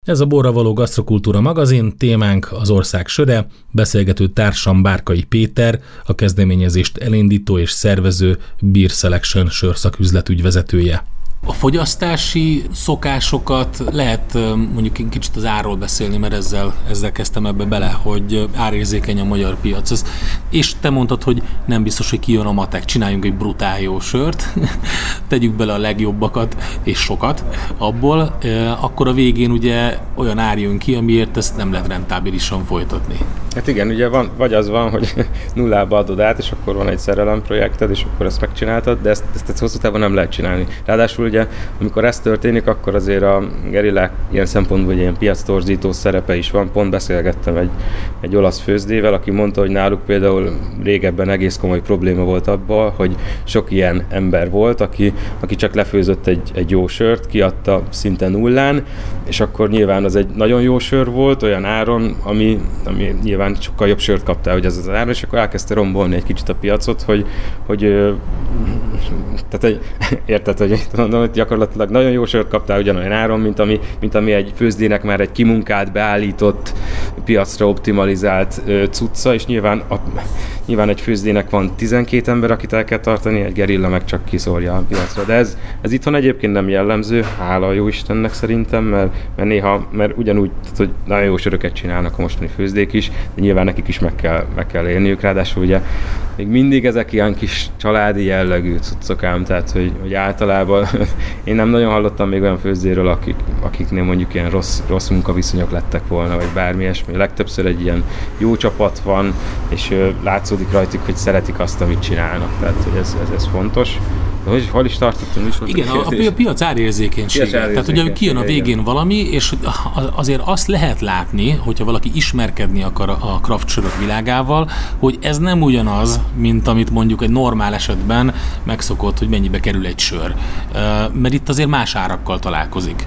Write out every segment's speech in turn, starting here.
Ez a Borra való Gasztrokultúra magazin, témánk az ország söre, beszélgető társam Bárkai Péter, a kezdeményezést elindító és szervező Beer Selection sörszaküzletügy vezetője. A fogyasztási szokásokat lehet mondjuk egy kicsit az árról beszélni, mert ezzel kezdtem ebbe bele, hogy árérzékeny a magyar piac. És te mondtad, hogy nem biztos, hogy kijön a matek, csináljunk egy brutál jó sört, tegyük bele a legjobbakat és sokat abból, akkor a végén ugye olyan ár jön ki, amiért ezt nem lehet rentábilisan folytatni. Hát igen, ugye vagy az van, hogy nullába adod át, és akkor van egy szerelemprojekted, és akkor ezt megcsináltad, de ezt hosszú távon nem lehet csinálni. Ráadásul ugye, amikor ez történik, akkor azért a gerillák ilyen szempontból ilyen piactorzító szerepe is van. Pont beszélgettem egy olasz főzdével, aki mondta, hogy náluk például régebben egész komoly probléma volt abban, hogy sok ilyen ember volt, aki csak lefőzött egy jó sört, kiadta szinte nullán, és akkor nyilván az egy nagyon jó sör volt, olyan áron, ami nyilván sokkal jobb sört kaptál, hogy ez az áron, és akkor elkezdte rombolni egy kicsit a piacot, tehát érted, hogy mondom, hogy gyakorlatilag nagyon jó sört kaptál ugyanolyan áron, mint ami egy főzdének már egy kimunkált, beállított, piacra optimalizált cucca, és nyilván egy főzdének van 12 ember, akit el kell tartani, egy gerilla meg csak kiszórja a piacra. De ez itthon egyébként nem jellemző, hála a jó Istennek szerintem, mert ugyanúgy, tehát, hogy nagyon jó söröket csinálnak a mostani főzdék is, de nyilván nekik is meg kell élniük, ráadásul ugye még mindig ezek ilyen kis családi jellegű cuccok ám, tehát hogy általában én nem nagyon hallottam még olyan főzdéről, akiknél mondjuk ilyen rossz munkaviszonyok lettek volna, vagy bármi ilyesmi. Legtöbbször egy ilyen jó csapat van, és látszódik rajtuk, hogy szeretik azt, amit csinálnak, tehát hogy ez fontos. De hol is tartottam? Igen, a piac árérzékenysége. Tehát ugye kijön a végén valami, és azért azt lehet látni, hogyha valaki ismerkedni akar a craft sörök világával, hogy ez nem ugyanaz, mint amit mondjuk egy normál esetben megszokott, hogy mennyibe kerül egy sör. Mert itt azért más árakkal találkozik.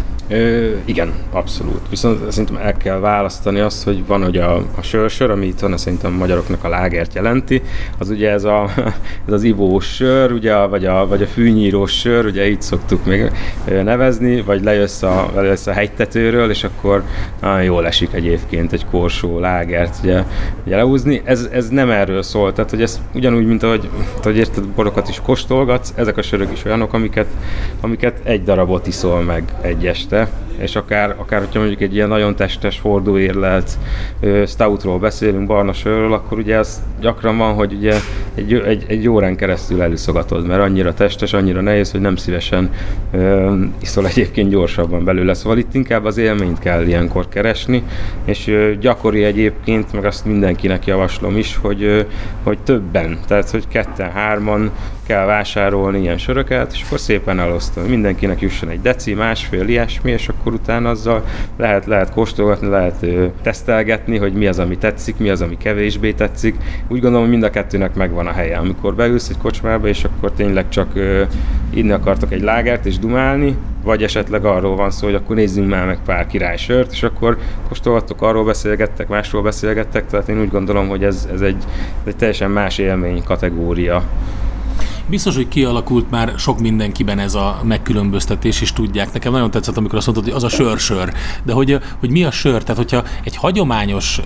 Igen, abszolút. Viszont szerintem el kell választani azt, hogy van ugye a sörsör, ami itt van, szerintem a magyaroknak a lágert jelenti, az ugye ez az ivós sör, ugye, vagy a fűnyírós sör, ugye így szoktuk még nevezni, vagy lejössz a hegytetőről, és akkor nagyon jól esik egyébként egy korsó lágert ugye lehúzni. Ez nem erről szól, tehát hogy ez ugyanúgy, mint ahogy érted, borokat is kóstolgatsz, ezek a sörök is olyanok, amiket egy darabot iszol meg egy este, és akár hogyha mondjuk egy ilyen nagyon testes, fordóérlelt stoutról beszélünk, barna sörről, akkor ugye ez gyakran van, hogy ugye egy órán keresztül elüszogatod, mert annyira testes, annyira nehéz, hogy nem szívesen iszol egyébként gyorsabban belőle. Szóval itt inkább az élményt kell ilyenkor keresni, és gyakori egyébként, meg azt mindenkinek javaslom is, hogy többen, tehát hogy 2-3 kell vásárolni ilyen söröket, és akkor szépen elosztani. Mindenkinek jusson egy deci, másfél ilyesmi, és akkor utána azzal lehet kóstolgatni, lehet tesztelgetni, hogy mi az, ami tetszik, mi az, ami kevésbé tetszik. Úgy gondolom, hogy mind a kettőnek megvan a helye. Amikor beülsz egy kocsmába, és akkor tényleg csak inni akartok egy lágert és dumálni, vagy esetleg arról van szó, hogy akkor nézzünk már meg pár királysört, és akkor kóstolgattok, arról beszélgettek, másról beszélgettek, tehát én úgy gondolom, hogy ez egy teljesen más élmény kategória. Biztos, hogy kialakult már sok mindenkiben ez a megkülönböztetés, és tudják. Nekem nagyon tetszett, amikor azt mondtad, hogy az a sör. De hogy mi a sör? Tehát, hogyha egy hagyományos,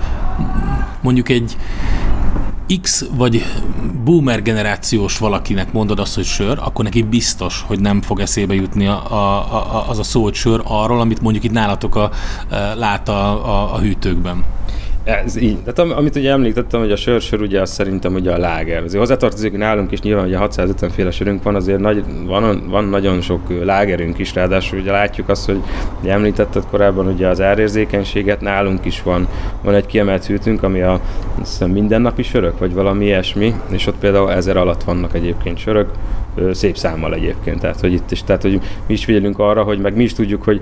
mondjuk egy X vagy boomer generációs valakinek mondod azt, hogy sör, akkor neki biztos, hogy nem fog eszébe jutni az a szó, hogy sör arról, amit mondjuk itt nálatok lát a hűtőkben. Ez így. Tehát amit ugye említettem, hogy a sör ugye az szerintem ugye a láger. Azért hozzátartozik, hogy nálunk is nyilván ugye 650 féle sörünk van, azért van nagyon sok lágerünk is, ráadásul ugye látjuk azt, hogy ugye említetted korábban ugye az árérzékenységet, nálunk is van egy kiemelt hűtőnk, ami azt hiszem mindennapi sörök, vagy valami ilyesmi, és ott például 1000 alatt vannak egyébként sörök, szép számmal egyébként, tehát hogy itt is, tehát hogy mi is figyelünk arra, hogy meg mi is tudjuk, hogy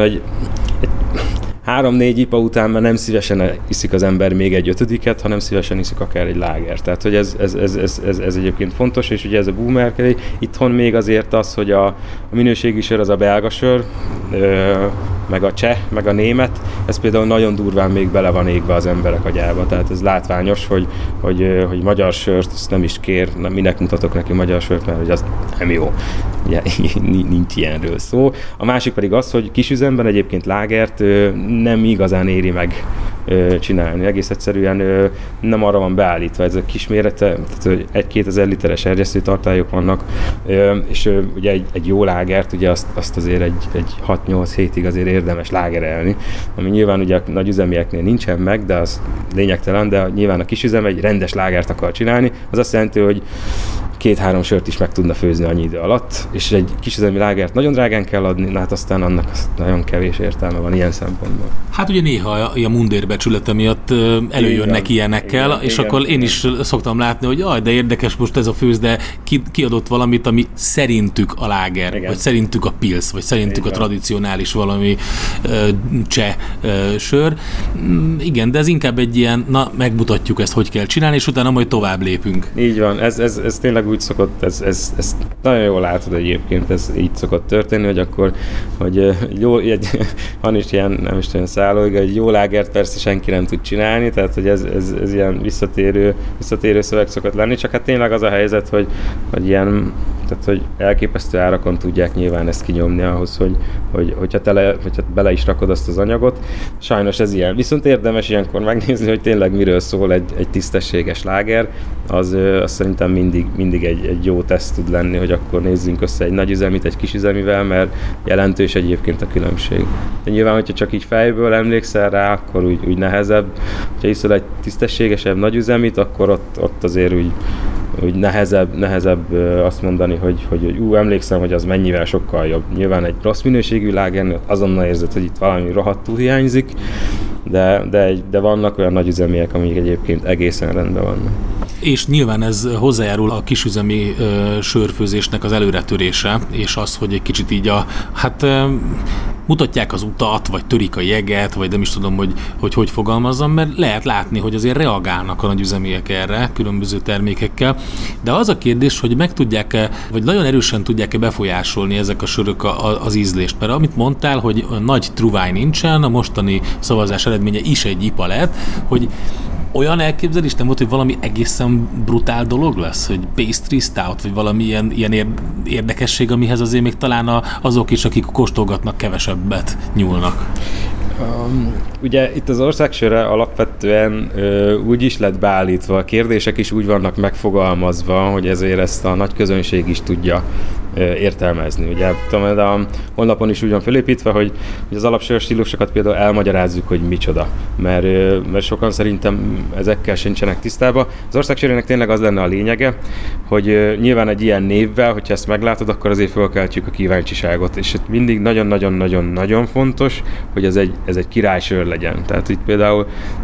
3-4 IPA után már nem szívesen iszik az ember még egy 5-et, hanem szívesen iszik akár egy lágert. Tehát, hogy ez egyébként fontos, és ugye ez a boomerkedés. Itthon még azért az, hogy a minőségi sör az a belga sör, meg a cseh, meg a német, ez például nagyon durván még bele van égve az emberek agyába, tehát ez látványos, hogy magyar sört, ezt nem is kér, minek mutatok neki magyar sört, mert hogy az nem jó. Ugye, nincs ilyenről szó. A másik pedig az, hogy kisüzemben egyébként lágert nem igazán éri meg csinálni. Egész egyszerűen nem arra van beállítva ez a kismérete, tehát 1-2 ezer literes erjesztőtartályok vannak, és ugye egy jó lágert, ugye azt azért egy 6-8 hétig azért érdemes lágerelni, ami nyilván ugye a nagyüzemieknél nincsen meg, de az lényegtelen, de nyilván a kisüzem egy rendes lágert akar csinálni, az azt jelenti, hogy 2-3 sört is meg tudna főzni annyi idő alatt, és egy kisüzemi lágert nagyon drágán kell adni, hát aztán annak nagyon kevés értelme van ilyen szempontból. Hát ugye néha a mundérbecsülete miatt előjönnek ilyenekkel, igen, és igen, akkor én is szoktam látni, hogy jaj, de érdekes most ez a főz, de kiadott valamit, ami szerintük a láger, igen, vagy szerintük a pilsz, vagy szerintük igen, a tradicionális valami cseh sör. Igen, de ez inkább egy ilyen, na megmutatjuk ezt, hogy kell csinálni, és utána majd tovább lépünk. Így van, ez tényleg úgy szokott, ez nagyon jól látod egyébként, ez így szokott történni, hogy akkor, hogy van is ilyen, nem is olyan szállóig, egy jó lágert persze senki nem tud csinálni, tehát hogy ez ilyen visszatérő szöveg szokott lenni, csak hát tényleg az a helyzet, hogy ilyen, tehát hogy elképesztő árakon tudják nyilván ezt kinyomni ahhoz, hogyha bele is rakod azt az anyagot. Sajnos ez ilyen. Viszont érdemes ilyenkor megnézni, hogy tényleg miről szól egy tisztességes láger, az szerintem mindig egy jó teszt tud lenni, hogy akkor nézzünk össze egy nagyüzemit egy kisüzemivel, mert jelentős egyébként a különbség. De nyilván, hogyha csak így fejből emlékszel rá, akkor úgy nehezebb. Ha iszol egy tisztességesebb nagyüzemit, akkor ott azért úgy nehezebb azt mondani, hogy emlékszem, hogy az mennyivel sokkal jobb. Nyilván egy rossz minőségű lágernél azonnal érzed, hogy itt valami rohadtul hiányzik, de vannak olyan nagyüzemiek, amik egyébként egészen rendben vannak. És nyilván ez hozzájárul a kisüzemi sörfőzésnek az előretörése, és az, hogy egy kicsit így mutatják az utat, vagy törik a jeget, vagy nem is tudom, hogy fogalmazzam, mert lehet látni, hogy azért reagálnak a nagyüzemiek erre különböző termékekkel. De az a kérdés, hogy meg tudják-e, vagy nagyon erősen tudják-e befolyásolni ezek a sörök az ízlést. Mert amit mondtál, hogy nagy truváj nincsen, a mostani szavazás eredménye is egy IPA lett, hogy olyan elképzelés nem volt, hogy valami egészen brutál dolog lesz, hogy pastry stout, vagy valami ilyen érdekesség, amihez azért még talán azok is, akik kóstolgatnak, kevesebbet nyúlnak. Ugye itt az országsörre alapvetően úgy is lett beállítva, a kérdések is úgy vannak megfogalmazva, hogy ezért ezt a nagy közönség is tudja értelmezni. Ugye a honlapon is úgy van felépítve, hogy az alapsör stílusokat például elmagyarázzuk, hogy micsoda, mert sokan szerintem ezekkel sincsenek tisztában. Az országsörének tényleg az lenne a lényege, hogy nyilván egy ilyen névvel, hogyha ezt meglátod, akkor azért fölkeltjük a kíváncsiságot, és itt mindig nagyon-nagyon-nagyon-nagyon fontos, hogy ez egy királysör legyen. Tehát itt például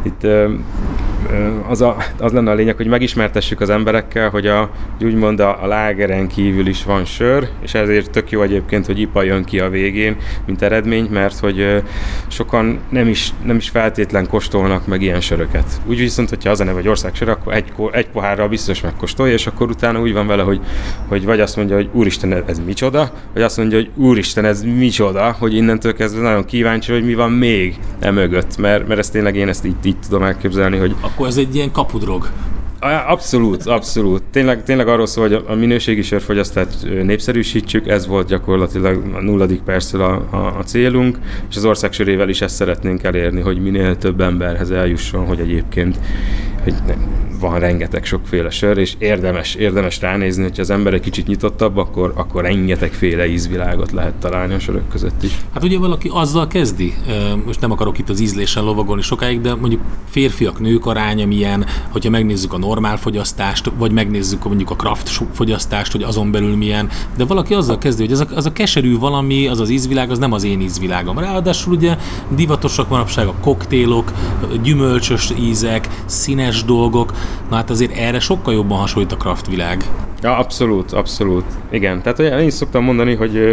az lenne a lényeg, hogy megismertessük az emberekkel, hogy úgymond a lágeren kívül is van sör, és ezért tök jó egyébként, hogy IPA jön ki a végén, mint eredmény, mert hogy sokan nem is feltétlen kóstolnak meg ilyen söröket. Úgy viszont, hogyha az a neve, hogy országsör, akkor egy pohárral biztos megkóstolja, és akkor utána úgy van vele, hogy vagy azt mondja, hogy úristen, ez micsoda, vagy azt mondja, hogy úristen, ez micsoda, hogy innentől kezdve nagyon kíváncsi, hogy mi van még emögött, mert ezt tényleg én ezt így tudom elképzelni, hogy... Akkor ez egy ilyen kapudrog. Abszolút. Tényleg arról szól, hogy a minőségi sörfogyasztást népszerűsítsük, ez volt gyakorlatilag a 0. perccel a célunk, és az országsörével is ezt szeretnénk elérni, hogy minél több emberhez eljusson, hogy egyébként van rengeteg sokféle sör, és érdemes ránézni, hogyha az ember egy kicsit nyitottabb, akkor rengetegféle ízvilágot lehet találni a sörök között is. Hát ugye valaki azzal kezdi, most nem akarok itt az ízlésen lovagolni sokáig, de mondjuk férfiak, nők aránya milyen, hogyha megnézzük a normál fogyasztást, vagy megnézzük mondjuk a craft fogyasztást, hogy azon belül milyen, de valaki azzal kezdi, hogy az a keserű valami, az ízvilág, az nem az én ízvilágom. Ráadásul ugye divatosak manapság a koktélok, gyümölcsös ízek, színes dolgok, na hát azért erre sokkal jobban hasonlít a craft világ. Ja, abszolút. Igen. Tehát én is szoktam mondani, hogy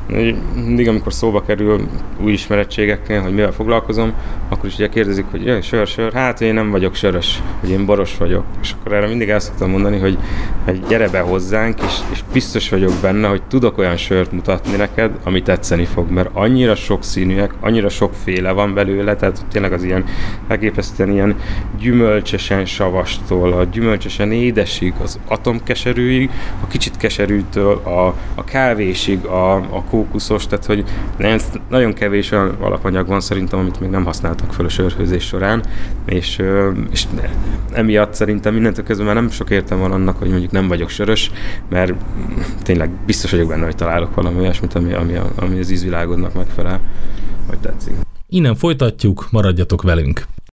Mindig, amikor szóba kerül új ismerettségeknél, hogy mivel foglalkozom, akkor is ugye kérdezik, hogy sör, hát én nem vagyok sörös, hogy én boros vagyok. És akkor erre mindig el szoktam mondani, hogy gyere be hozzánk, és biztos vagyok benne, hogy tudok olyan sört mutatni neked, ami tetszeni fog, mert annyira sokszínűek, annyira sokféle van belőle, tehát tényleg az ilyen elképesztően ilyen gyümölcsösen savastól, a gyümölcsösen édesig, az atomkeserűig, a kicsit keserűtől, a kávésig, a kókuszos, tehát hogy nagyon kevés olyan alapanyag van szerintem, amit még nem használtak fel a sörfőzés során, és emiatt szerintem mindentől kezdve már nem sok értelme van annak, hogy mondjuk nem vagyok sörös, mert tényleg biztos vagyok benne, hogy találok valami olyasmit, ami az ízvilágodnak megfelel, vagy tetszik. Innen folytatjuk, maradjatok velünk!